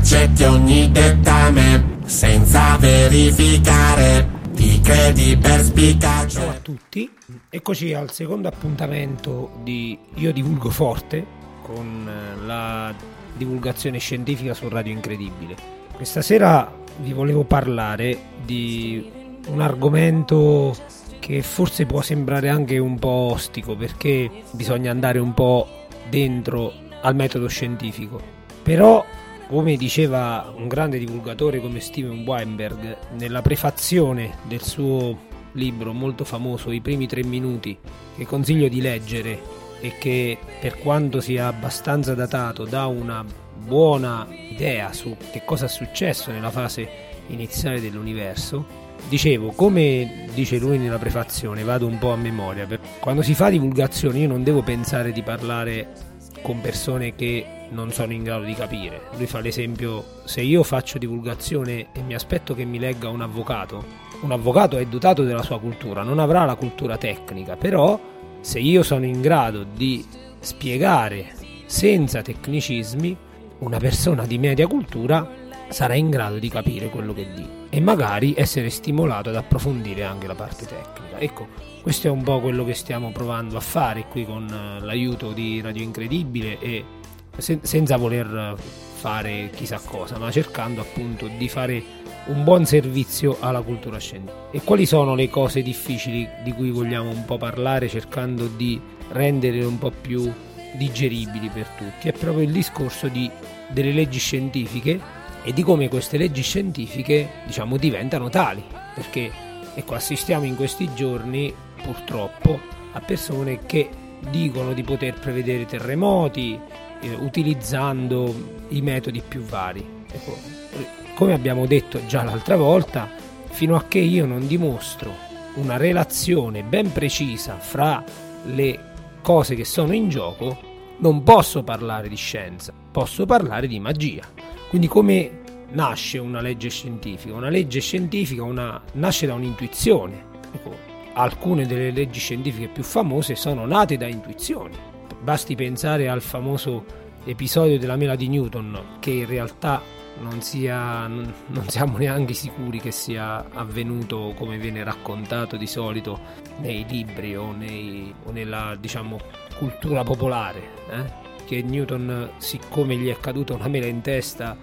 accetti ogni dettame senza verificare, ti credi perspicace. Ciao a tutti, eccoci al secondo appuntamento di Io Divulgo Forte con la divulgazione scientifica su Radio Incredibile. Questa sera vi volevo parlare di un argomento che forse può sembrare anche un po' ostico, perché bisogna andare un po' dentro al metodo scientifico. Però, come diceva un grande divulgatore come Steven Weinberg nella prefazione del suo libro molto famoso I primi 3 minuti, che consiglio di leggere e che, per quanto sia abbastanza datato, dà una buona idea su che cosa è successo nella fase iniziale dell'universo. Dicevo, come dice lui nella prefazione, vado un po' a memoria, quando si fa divulgazione io non devo pensare di parlare con persone che non sono in grado di capire. Lui fa l'esempio: se io faccio divulgazione e mi aspetto che mi legga un avvocato è dotato della sua cultura, non avrà la cultura tecnica, però se io sono in grado di spiegare senza tecnicismi, una persona di media cultura sarà in grado di capire quello che dico e magari essere stimolato ad approfondire anche la parte tecnica. Ecco, questo è un po' quello che stiamo provando a fare qui con l'aiuto di Radio Incredibile, e senza voler fare chissà cosa, ma cercando appunto di fare un buon servizio alla cultura scientifica. E quali sono le cose difficili di cui vogliamo un po' parlare, cercando di rendere un po' più digeribili per tutti? È proprio il discorso delle leggi scientifiche e di come queste leggi scientifiche, diciamo, diventano tali, perché ecco, assistiamo in questi giorni purtroppo a persone che dicono di poter prevedere terremoti utilizzando i metodi più vari. Ecco, come abbiamo detto già l'altra volta, fino a che io non dimostro una relazione ben precisa fra le cose che sono in gioco, non posso parlare di scienza, posso parlare di magia. Quindi come nasce una legge scientifica? Una legge scientifica nasce da un'intuizione. Ecco, alcune delle leggi scientifiche più famose sono nate da intuizioni. Basti pensare al famoso episodio della mela di Newton, che in realtà non siamo neanche sicuri che sia avvenuto come viene raccontato di solito nei libri o nella, diciamo, cultura popolare, che Newton, siccome gli è caduta una mela in testa,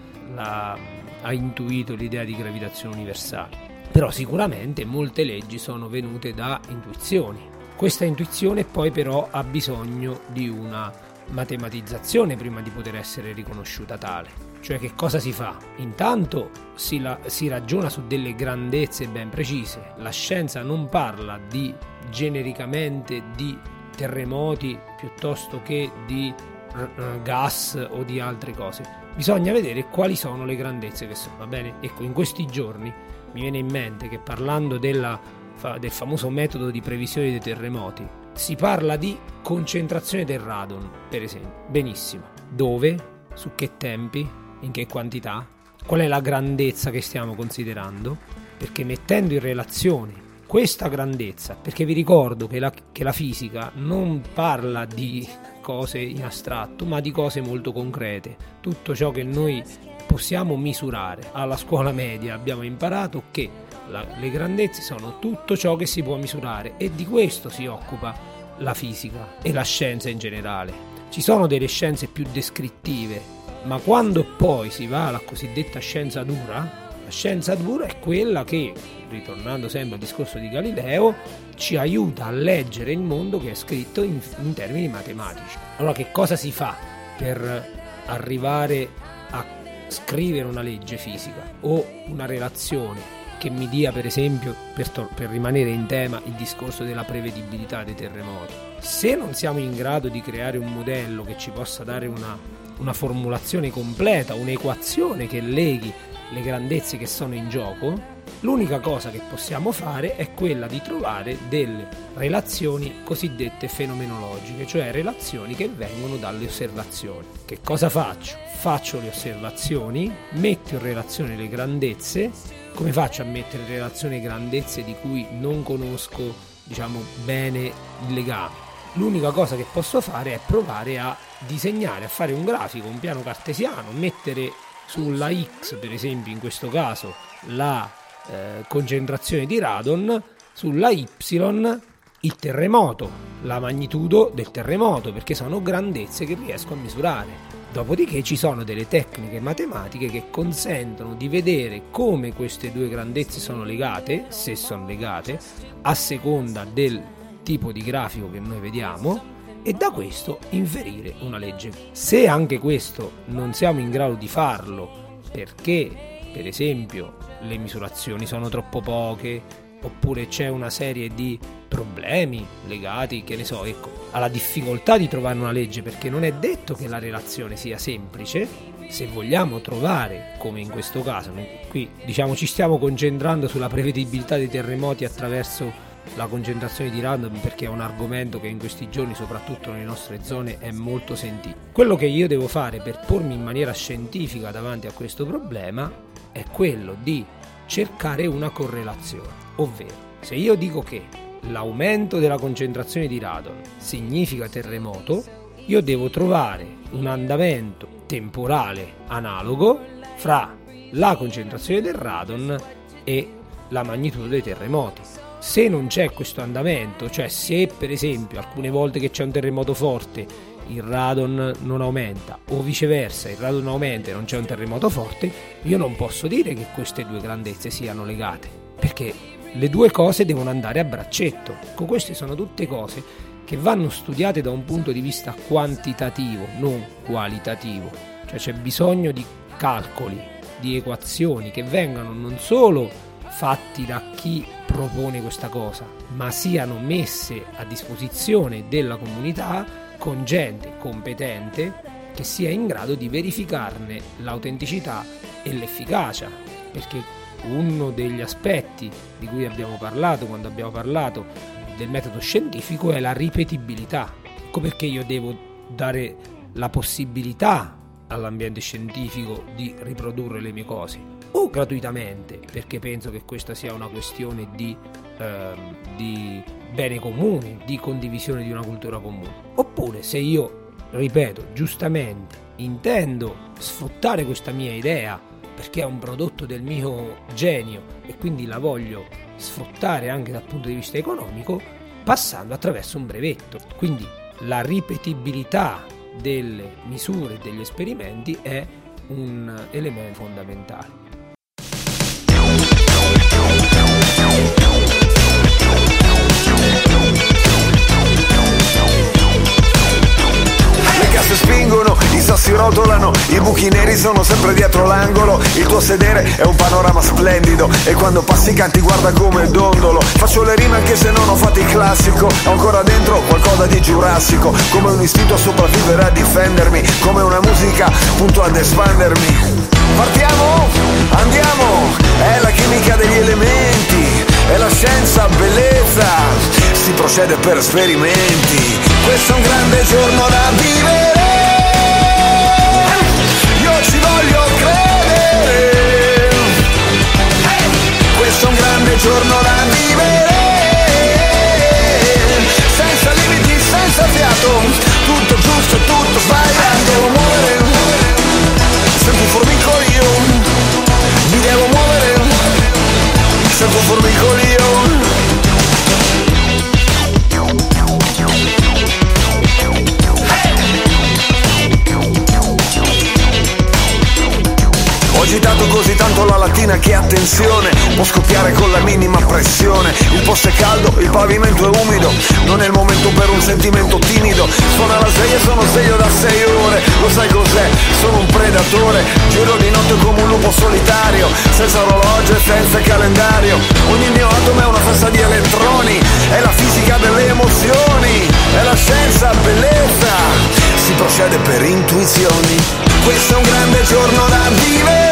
ha intuito l'idea di gravitazione universale. Però sicuramente molte leggi sono venute da intuizioni. Questa intuizione poi però ha bisogno di una matematizzazione prima di poter essere riconosciuta tale. Cioè, che cosa si fa? Intanto si ragiona su delle grandezze ben precise. La scienza non parla genericamente di terremoti piuttosto che di gas o di altre cose. Bisogna vedere quali sono le grandezze che sono, va bene? Ecco, in questi giorni mi viene in mente che, parlando del famoso metodo di previsione dei terremoti, si parla di concentrazione del radon, per esempio. Benissimo. Dove? Su che tempi? In che quantità? Qual è la grandezza che stiamo considerando? Perché mettendo in relazione questa grandezza, perché vi ricordo che la fisica non parla di cose in astratto, ma di cose molto concrete. Tutto ciò che noi possiamo misurare. Alla scuola media abbiamo imparato che le grandezze sono tutto ciò che si può misurare, e di questo si occupa la fisica e la scienza in generale. Ci sono delle scienze più descrittive, ma quando poi si va alla cosiddetta scienza dura, la scienza dura è quella che, ritornando sempre al discorso di Galileo, ci aiuta a leggere il mondo che è scritto in termini matematici. Allora, che cosa si fa per arrivare a scrivere una legge fisica o una relazione che mi dia, per esempio, per rimanere in tema, il discorso della prevedibilità dei terremoti? Se non siamo in grado di creare un modello che ci possa dare una formulazione completa, un'equazione che leghi le grandezze che sono in gioco, l'unica cosa che possiamo fare è quella di trovare delle relazioni cosiddette fenomenologiche, cioè relazioni che vengono dalle osservazioni. Che cosa faccio? Faccio le osservazioni, metto in relazione le grandezze. Come faccio a mettere in relazione grandezze di cui non conosco, diciamo, bene il legame? L'unica cosa che posso fare è provare a disegnare, a fare un grafico, un piano cartesiano, mettere sulla X, per esempio in questo caso la concentrazione di radon, sulla Y il terremoto, la magnitudo del terremoto, perché sono grandezze che riesco a misurare. Dopodiché ci sono delle tecniche matematiche che consentono di vedere come queste due grandezze sono legate, se sono legate, a seconda del tipo di grafico che noi vediamo, e da questo inferire una legge. Se anche questo non siamo in grado di farlo perché, per esempio, le misurazioni sono troppo poche, oppure c'è una serie di problemi legati, che ne so, alla difficoltà di trovare una legge, perché non è detto che la relazione sia semplice. Se vogliamo trovare, come in questo caso, qui diciamo ci stiamo concentrando sulla prevedibilità dei terremoti attraverso la concentrazione di radon, perché è un argomento che in questi giorni, soprattutto nelle nostre zone, è molto sentito. Quello che io devo fare per pormi in maniera scientifica davanti a questo problema è quello di cercare una correlazione, ovvero se io dico che l'aumento della concentrazione di radon significa terremoto, io devo trovare un andamento temporale analogo fra la concentrazione del radon e la magnitudo dei terremoti. Se non c'è questo andamento, cioè se per esempio alcune volte che c'è un terremoto forte il radon non aumenta, o viceversa il radon aumenta e non c'è un terremoto forte, io non posso dire che queste due grandezze siano legate, perché le due cose devono andare a braccetto. Queste sono tutte cose che vanno studiate da un punto di vista quantitativo, non qualitativo. Cioè c'è bisogno di calcoli, di equazioni che vengano non solo fatti da chi propone questa cosa, ma siano messe a disposizione della comunità con gente competente che sia in grado di verificarne l'autenticità e l'efficacia, perché uno degli aspetti di cui abbiamo parlato quando abbiamo parlato del metodo scientifico è la ripetibilità. Ecco perché io devo dare la possibilità all'ambiente scientifico di riprodurre le mie cose, o gratuitamente, perché penso che questa sia una questione di bene comune, di condivisione di una cultura comune, oppure se io, ripeto, giustamente intendo sfruttare questa mia idea perché è un prodotto del mio genio e quindi la voglio sfruttare anche dal punto di vista economico, passando attraverso un brevetto. Quindi la ripetibilità delle misure e degli esperimenti è un elemento fondamentale. Se spingono, i sassi rotolano, i buchi neri sono sempre dietro l'angolo. Il tuo sedere è un panorama splendido e quando passi canti guarda come dondolo. Faccio le rime anche se non ho fatto il classico, ho ancora dentro qualcosa di giurassico, come un istinto a sopravvivere, a difendermi, come una musica punto ad espandermi. Partiamo, andiamo, è la chimica degli elementi, è la scienza, bellezza, si procede per esperimenti. Questo è un grande giorno da vivere, io ci voglio credere. Questo è un grande giorno da vivere, senza limiti, senza fiato, tutto giusto e tutto sbagliato. Devo muovere, sento un formicolio, mi devo muovere, sento un formicolio. Ho agitato così tanto la lattina che attenzione, può scoppiare con la minima pressione. Il posto è caldo, il pavimento è umido, non è il momento per un sentimento timido. Suona la sveglia, sono sveglio da 6 ore, lo sai cos'è? Sono un predatore, giro di notte come un lupo solitario, senza orologio e senza calendario. Ogni mio atomo è una festa di elettroni, è la fisica delle emozioni, è la scienza, bellezza, si procede per intuizioni. Questo è un grande giorno da vivere,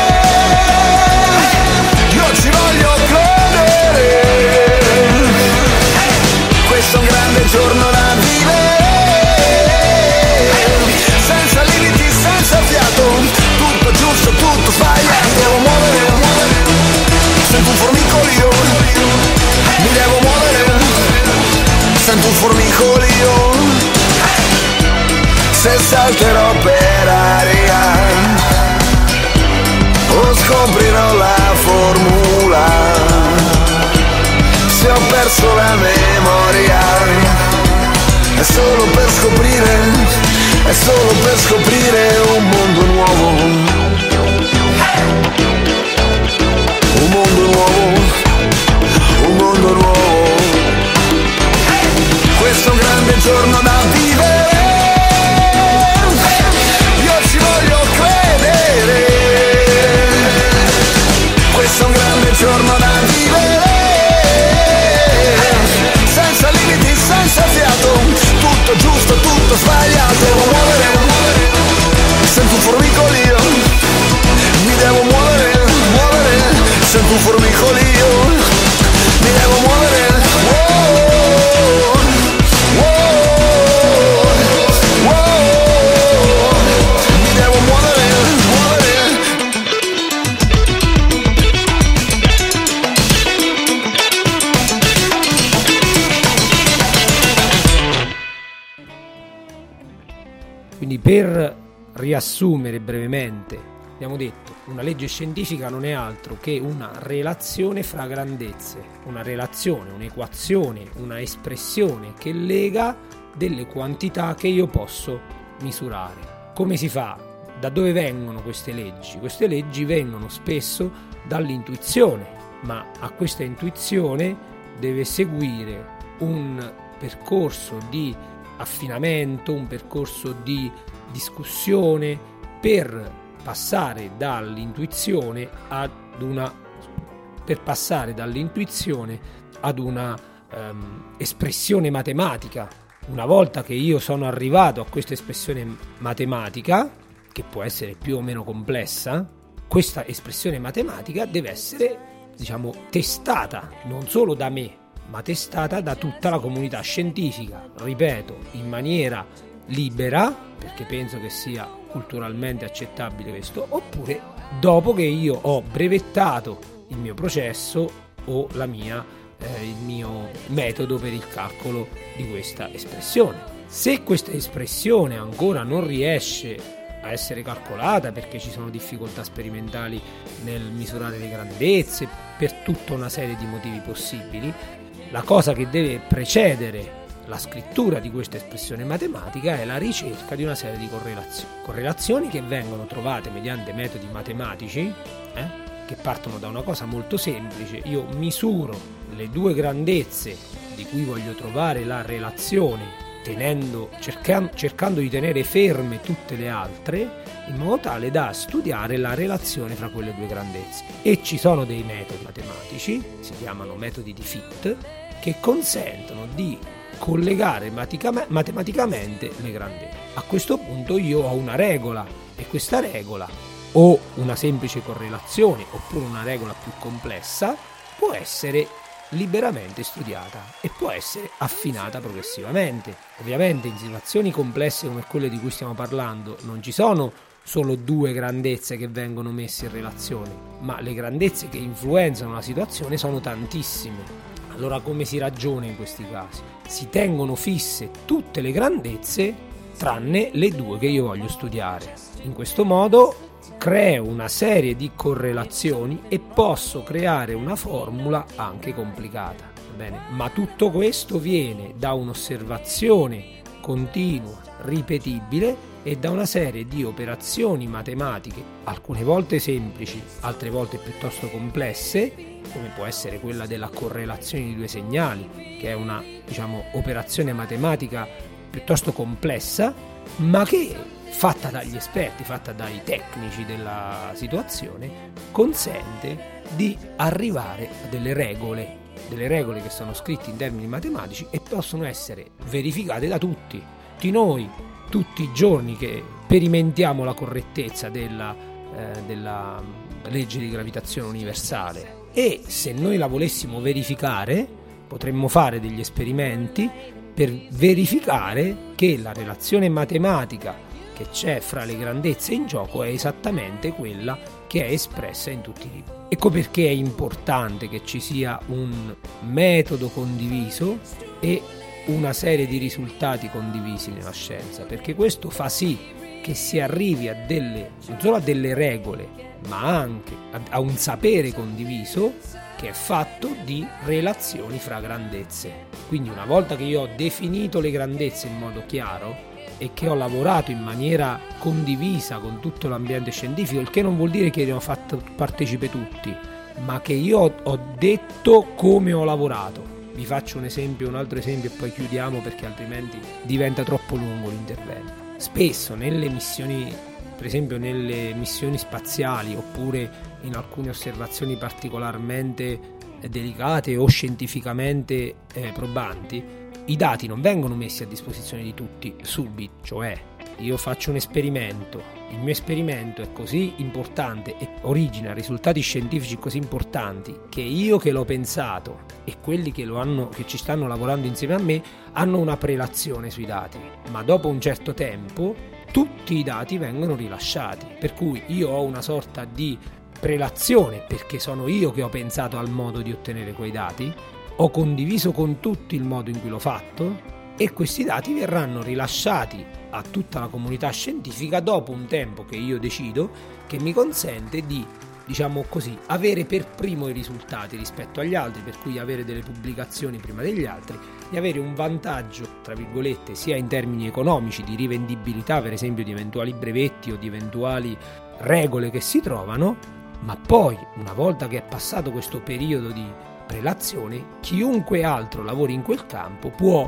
io ci voglio credere. Questo è un grande giorno da vivere, senza limiti, senza fiato, tutto giusto, tutto sbagliato. Devo muovere, sento un formicolio, mi devo muovere, sento un formicolio. Se salterò per aria, scoprirò la formula. Se ho perso la memoria, è solo per scoprire, è solo per scoprire un mondo nuovo. Un mondo nuovo, un mondo nuovo. Questo è un grande giorno da vivere, io ci voglio credere. Questo è un grande giorno da vivere, senza limiti, senza fiato, tutto giusto, tutto sbagliato. Devo muovere, sento un formicolio, mi devo muovere, sento un formicolio, mi devo muovere. Mi devo muovere. Quindi, per riassumere brevemente, abbiamo detto una legge scientifica non è altro che una relazione fra grandezze, una relazione, un'equazione, una espressione che lega delle quantità che io posso misurare. Come si fa? Da dove vengono queste leggi? Queste leggi vengono spesso dall'intuizione, ma a questa intuizione deve seguire un percorso di affinamento, un percorso di discussione per passare dall'intuizione ad una espressione matematica. Una volta che io sono arrivato a questa espressione matematica, che può essere più o meno complessa, questa espressione matematica deve essere, testata non solo da me, ma testata da tutta la comunità scientifica, ripeto, in maniera libera, perché penso che sia culturalmente accettabile questo, oppure dopo che io ho brevettato il mio processo o il mio metodo per il calcolo di questa espressione. Se questa espressione ancora non riesce a essere calcolata perché ci sono difficoltà sperimentali nel misurare le grandezze, per tutta una serie di motivi possibili, la cosa che deve precedere la scrittura di questa espressione matematica è la ricerca di una serie di correlazioni che vengono trovate mediante metodi matematici che partono da una cosa molto semplice. Io misuro le due grandezze di cui voglio trovare la relazione cercando di tenere ferme tutte le altre, in modo tale da studiare la relazione fra quelle due grandezze. E ci sono dei metodi matematici, si chiamano metodi di Fitt, che consentono di collegare matematicamente le grandezze. A questo punto io ho una regola, e questa regola, o una semplice correlazione oppure una regola più complessa, può essere liberamente studiata e può essere affinata progressivamente. Ovviamente in situazioni complesse come quelle di cui stiamo parlando non ci sono solo due grandezze che vengono messe in relazione, ma le grandezze che influenzano la situazione sono tantissime. Allora come si ragiona in questi casi? Si tengono fisse tutte le grandezze tranne le due che io voglio studiare. In questo modo creo una serie di correlazioni e posso creare una formula anche complicata. Bene? Ma tutto questo viene da un'osservazione continua, ripetibile, e da una serie di operazioni matematiche, alcune volte semplici, altre volte piuttosto complesse, come può essere quella della correlazione di due segnali, che è una, operazione matematica piuttosto complessa, ma che, fatta dagli esperti, fatta dai tecnici della situazione, consente di arrivare a delle regole che sono scritte in termini matematici e possono essere verificate da tutti noi, tutti i giorni che sperimentiamo la correttezza della legge di gravitazione universale. E se noi la volessimo verificare, potremmo fare degli esperimenti per verificare che la relazione matematica che c'è fra le grandezze in gioco è esattamente quella che è espressa in tutti i libri. Ecco perché è importante che ci sia un metodo condiviso e una serie di risultati condivisi nella scienza, perché questo fa sì che si arrivi a non solo a delle regole, ma anche a un sapere condiviso che è fatto di relazioni fra grandezze. Quindi una volta che io ho definito le grandezze in modo chiaro e che ho lavorato in maniera condivisa con tutto l'ambiente scientifico, il che non vuol dire che ne ho fatto partecipe tutti, ma che io ho detto come ho lavorato. Vi faccio un altro esempio e poi chiudiamo, perché altrimenti diventa troppo lungo l'intervento. Spesso nelle missioni, per esempio nelle missioni spaziali, oppure in alcune osservazioni particolarmente delicate o scientificamente probanti, i dati non vengono messi a disposizione di tutti subito. Cioè, io faccio un esperimento, il mio esperimento è così importante e origina risultati scientifici così importanti che io che l'ho pensato e quelli che ci stanno lavorando insieme a me hanno una prelazione sui dati, ma dopo un certo tempo tutti i dati vengono rilasciati, per cui io ho una sorta di prelazione perché sono io che ho pensato al modo di ottenere quei dati, ho condiviso con tutti il modo in cui l'ho fatto e questi dati verranno rilasciati a tutta la comunità scientifica dopo un tempo che io decido, che mi consente di, diciamo così, avere per primo i risultati rispetto agli altri, per cui avere delle pubblicazioni prima degli altri, di avere un vantaggio, tra virgolette, sia in termini economici, di rivendibilità per esempio di eventuali brevetti o di eventuali regole che si trovano, ma poi una volta che è passato questo periodo di prelazione, chiunque altro lavori in quel campo può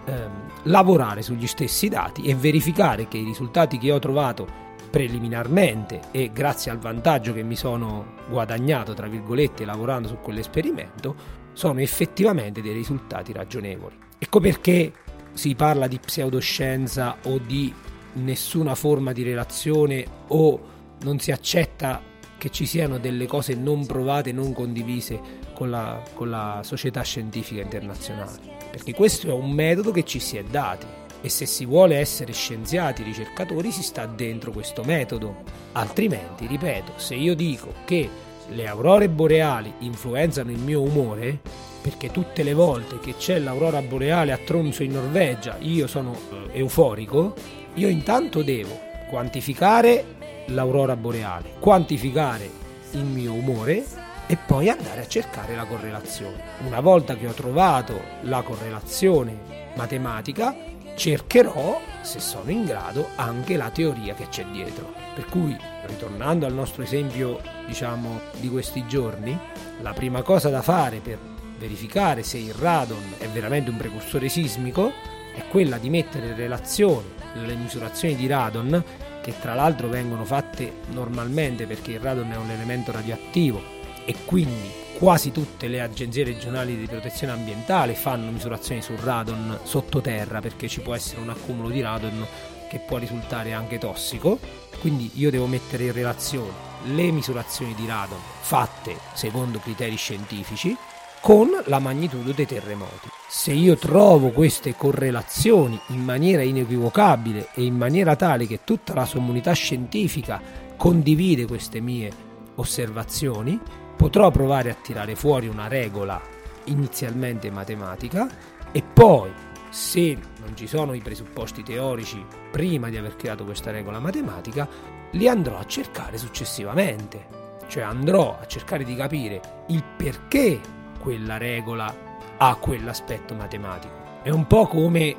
lavorare sugli stessi dati e verificare che i risultati che ho trovato preliminarmente e grazie al vantaggio che mi sono guadagnato, tra virgolette, lavorando su quell'esperimento, sono effettivamente dei risultati ragionevoli. Ecco perché si parla di pseudoscienza o di nessuna forma di relazione, o non si accetta che ci siano delle cose non provate, non condivise con la società scientifica internazionale, perché questo è un metodo che ci si è dati e se si vuole essere scienziati, ricercatori, si sta dentro questo metodo. Altrimenti, ripeto, se io dico che le aurore boreali influenzano il mio umore, perché tutte le volte che c'è l'aurora boreale a Tromsø in Norvegia io sono euforico, io intanto devo quantificare l'aurora boreale, quantificare il mio umore e poi andare a cercare la correlazione. Una volta che ho trovato la correlazione matematica, cercherò, se sono in grado, anche la teoria che c'è dietro. Per cui, ritornando al nostro esempio, diciamo, di questi giorni, la prima cosa da fare per verificare se il radon è veramente un precursore sismico è quella di mettere in relazione le misurazioni di radon, che tra l'altro vengono fatte normalmente perché il radon è un elemento radioattivo e quindi quasi tutte le agenzie regionali di protezione ambientale fanno misurazioni sul radon sottoterra, perché ci può essere un accumulo di radon che può risultare anche tossico. Quindi io devo mettere in relazione le misurazioni di radon fatte secondo criteri scientifici con la magnitudo dei terremoti. Se io trovo queste correlazioni in maniera inequivocabile e in maniera tale che tutta la comunità scientifica condivide queste mie osservazioni, potrò provare a tirare fuori una regola inizialmente matematica e poi, se non ci sono i presupposti teorici prima di aver creato questa regola matematica, li andrò a cercare successivamente. Cioè andrò a cercare di capire il perché quella regola ha quell'aspetto matematico. È un po' come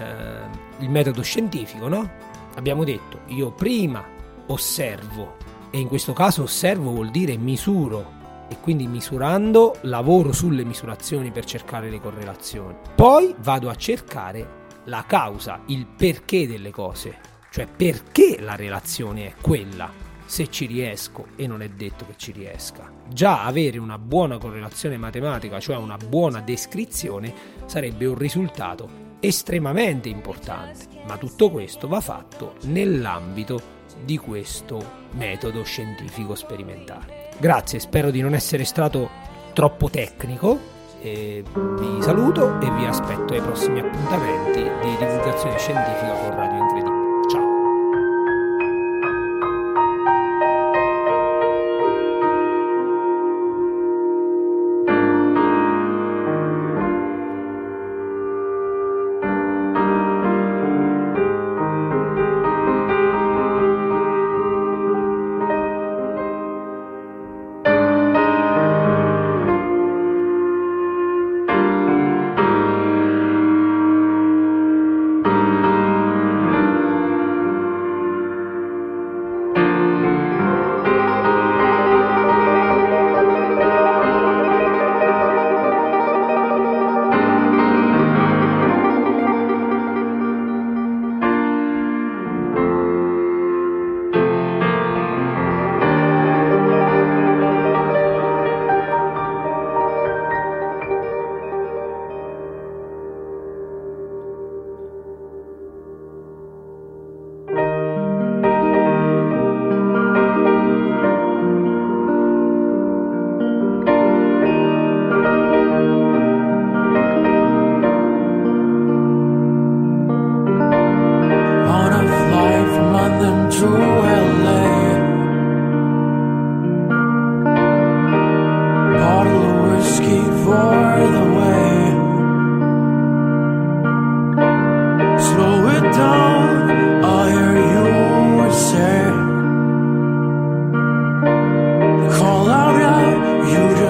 il metodo scientifico, no? Abbiamo detto, io prima osservo, e in questo caso osservo vuol dire misuro, e quindi misurando lavoro sulle misurazioni per cercare le correlazioni. Poi vado a cercare la causa, il perché delle cose, cioè perché la relazione è quella, se ci riesco, e non è detto che ci riesca. Già avere una buona correlazione matematica, cioè una buona descrizione, sarebbe un risultato estremamente importante, ma tutto questo va fatto nell'ambito di questo metodo scientifico sperimentale. Grazie, spero di non essere stato troppo tecnico, e vi saluto e vi aspetto ai prossimi appuntamenti di divulgazione scientifica con Radio Incredibile. Ciao!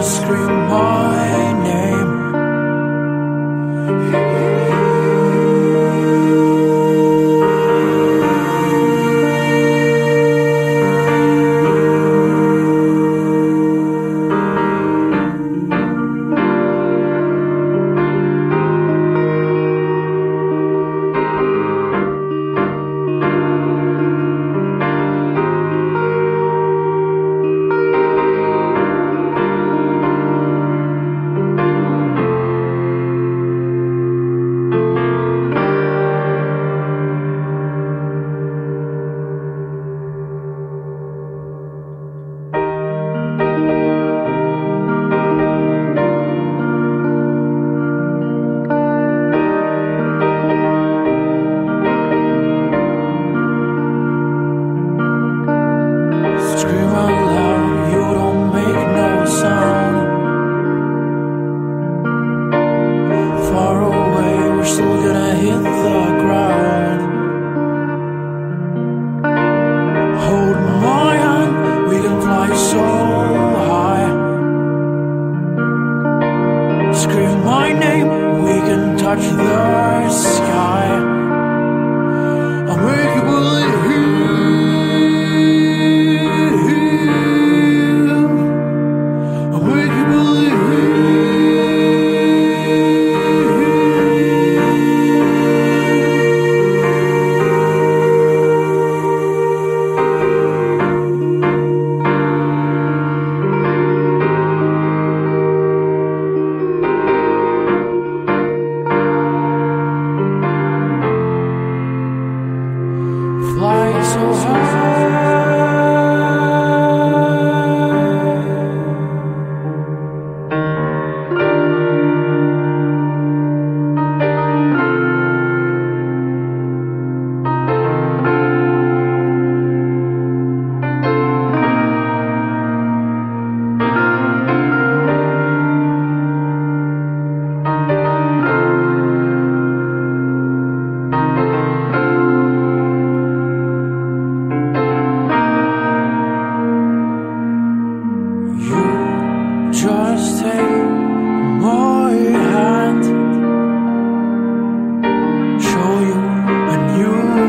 scream my name.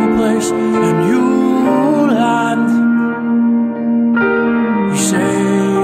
Say